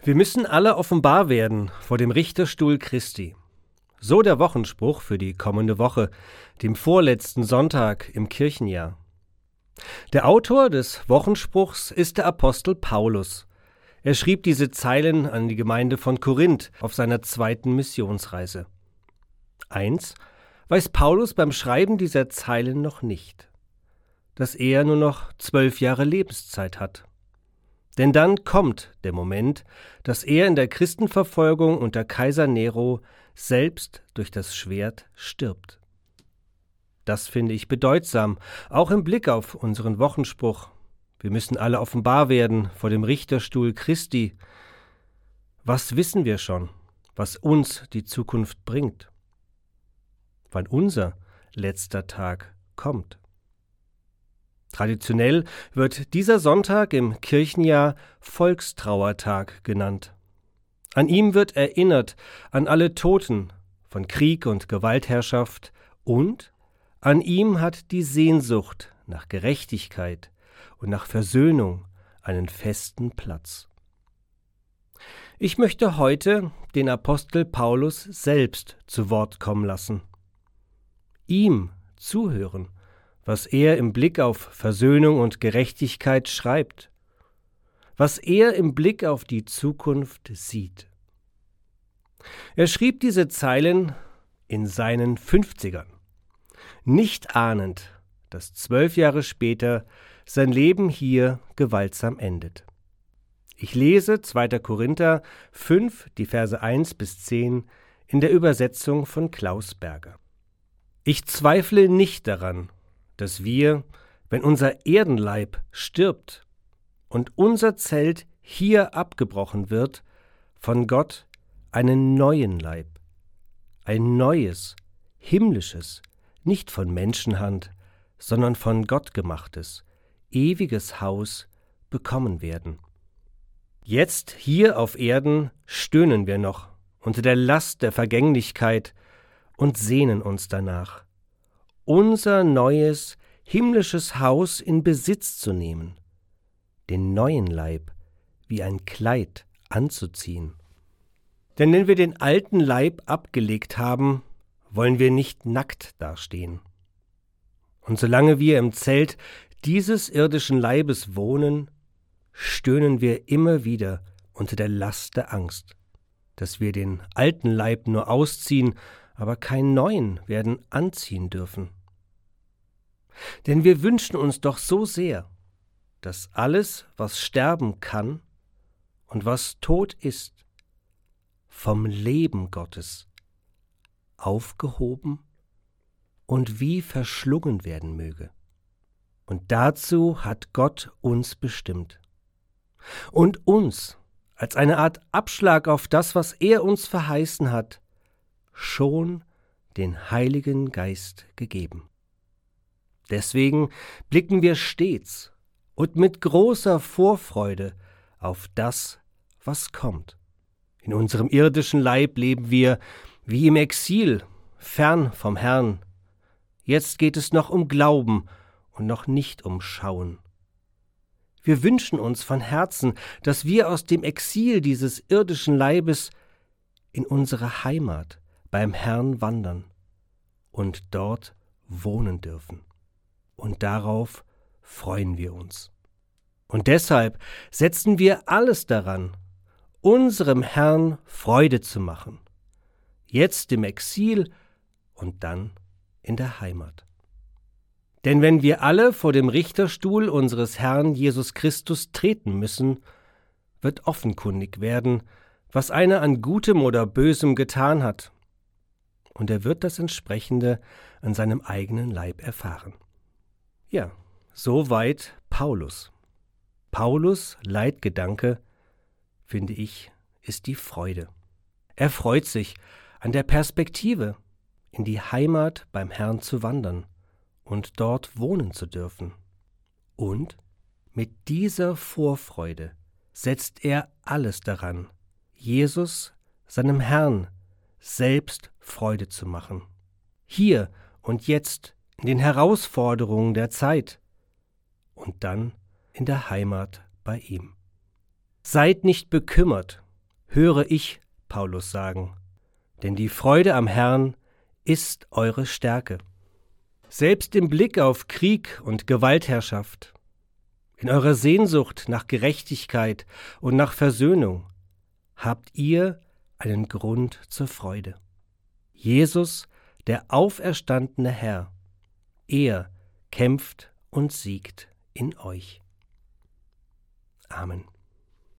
Wir müssen alle offenbar werden vor dem Richterstuhl Christi. So der Wochenspruch für die kommende Woche, dem vorletzten Sonntag im Kirchenjahr. Der Autor des Wochenspruchs ist der Apostel Paulus. Er schrieb diese Zeilen an die Gemeinde von Korinth auf seiner 2. Missionsreise. Eins weiß Paulus beim Schreiben dieser Zeilen noch nicht: dass er nur noch 12 Jahre Lebenszeit hat. Denn dann kommt der Moment, dass er in der Christenverfolgung unter Kaiser Nero selbst durch das Schwert stirbt. Das finde ich bedeutsam, auch im Blick auf unseren Wochenspruch. Wir müssen alle offenbar werden vor dem Richterstuhl Christi. Was wissen wir schon, was uns die Zukunft bringt? Wann unser letzter Tag kommt? Traditionell wird dieser Sonntag im Kirchenjahr Volkstrauertag genannt. An ihm wird erinnert an alle Toten von Krieg und Gewaltherrschaft, und an ihm hat die Sehnsucht nach Gerechtigkeit und nach Versöhnung einen festen Platz. Ich möchte heute den Apostel Paulus selbst zu Wort kommen lassen. Ihm zuhören, was er im Blick auf Versöhnung und Gerechtigkeit schreibt, was er im Blick auf die Zukunft sieht. Er schrieb diese Zeilen in seinen 50ern, nicht ahnend, dass 12 Jahre später sein Leben hier gewaltsam endet. Ich lese 2. Korinther 5, die Verse 1 bis 10 in der Übersetzung von Klaus Berger. Ich zweifle nicht daran, dass wir, wenn unser Erdenleib stirbt und unser Zelt hier abgebrochen wird, von Gott einen neuen Leib, ein neues, himmlisches, nicht von Menschenhand, sondern von Gott gemachtes, ewiges Haus bekommen werden. Jetzt hier auf Erden stöhnen wir noch unter der Last der Vergänglichkeit und sehnen uns danach, unser neues, himmlisches Haus in Besitz zu nehmen, den neuen Leib wie ein Kleid anzuziehen. Denn wenn wir den alten Leib abgelegt haben, wollen wir nicht nackt dastehen. Und solange wir im Zelt dieses irdischen Leibes wohnen, stöhnen wir immer wieder unter der Last der Angst, dass wir den alten Leib nur ausziehen, aber keinen neuen werden anziehen dürfen. Denn wir wünschen uns doch so sehr, dass alles, was sterben kann und was tot ist, vom Leben Gottes aufgehoben und wie verschlungen werden möge. Und dazu hat Gott uns bestimmt. Und uns, als eine Art Abschlag auf das, was er uns verheißen hat, schon den Heiligen Geist gegeben. Deswegen blicken wir stets und mit großer Vorfreude auf das, was kommt. In unserem irdischen Leib leben wir wie im Exil, fern vom Herrn. Jetzt geht es noch um Glauben und noch nicht um Schauen. Wir wünschen uns von Herzen, dass wir aus dem Exil dieses irdischen Leibes in unsere Heimat beim Herrn wandern und dort wohnen dürfen. Und darauf freuen wir uns. Und deshalb setzen wir alles daran, unserem Herrn Freude zu machen, jetzt im Exil und dann in der Heimat. Denn wenn wir alle vor dem Richterstuhl unseres Herrn Jesus Christus treten müssen, wird offenkundig werden, was einer an Gutem oder Bösem getan hat, und er wird das Entsprechende an seinem eigenen Leib erfahren. Ja, soweit Paulus. Paulus' Leitgedanke, finde ich, ist die Freude. Er freut sich an der Perspektive, in die Heimat beim Herrn zu wandern und dort wohnen zu dürfen. Und mit dieser Vorfreude setzt er alles daran, Jesus, seinem Herrn, selbst Freude zu machen. Hier und jetzt in den Herausforderungen der Zeit und dann in der Heimat bei ihm. Seid nicht bekümmert höre ich Paulus sagen, denn die Freude am Herrn ist eure Stärke. Selbst im Blick auf Krieg und Gewaltherrschaft, in eurer Sehnsucht nach Gerechtigkeit und nach Versöhnung, habt ihr einen Grund zur Freude. Jesus, der auferstandene Herr, er kämpft und siegt in euch. Amen.